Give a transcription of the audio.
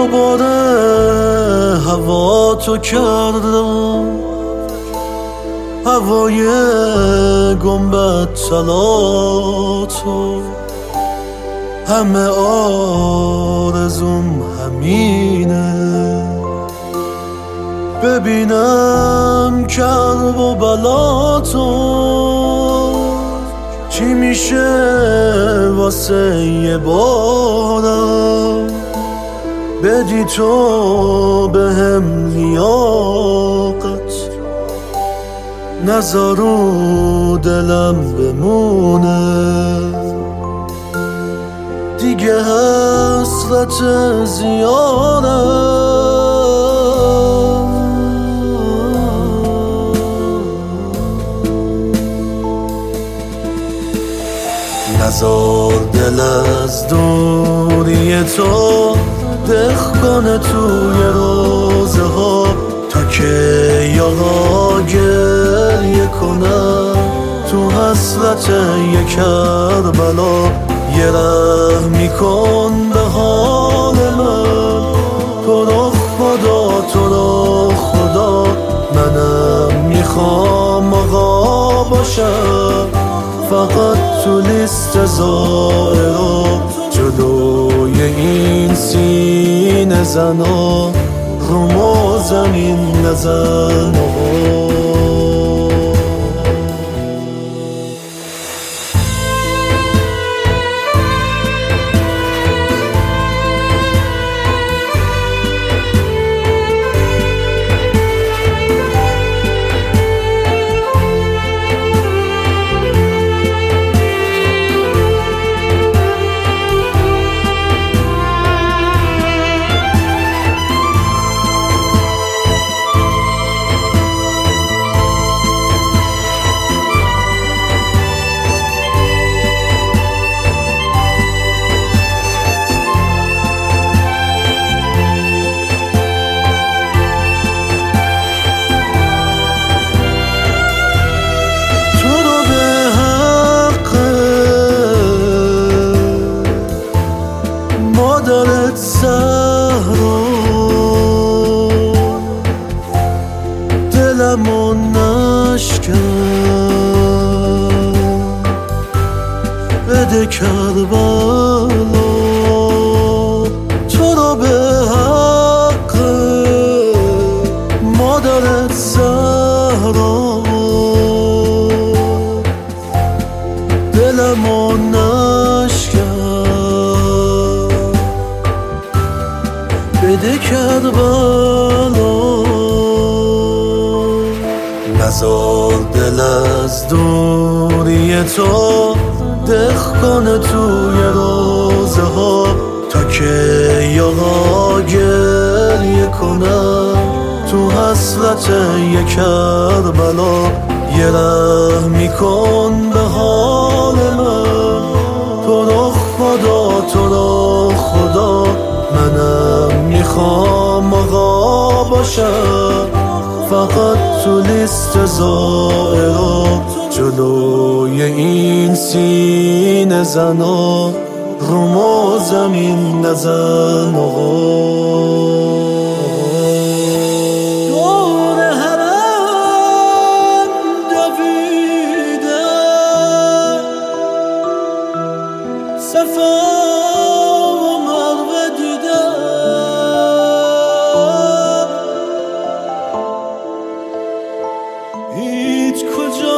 دوباره هوا تو کردم، هوای گنبد طلا تو. همه آرزوم همینه، ببینم کرب و بلا تو. چی میشه واسه یه بارم بدی تو بهم لیاقت، نذارو دلم بمونه دیگه حسرت زیادم. نذار دل از دوری تو دق کنه توی روزه ها، تا که یاها گریه کنم تو حسرت یک کربلا. یه رحمی کن به حال من، تو رو خدا تو رو خدا. منم میخوام آقا باشم، فقط تو لیست زائرا جلوی این سینه زنا. رومو زمین نزن مادرت زهرا. دلمو نشکن بده کربلا، تو رو به حق مادرت زهرا. دلمو نشکن بده کربلا. نذار دل از دوری تو دق کنه توی روزه ها، تا که یاها گریه کنم تو حسرت یک کربلا. یه رحمی کن به حال من، تو رو خدا تو رو خدا. منم میخوام آقا باشم، فقط تو لیست زائرا جلوی این سینه زنا. رومو زمین نزن آقا. هیچ کجا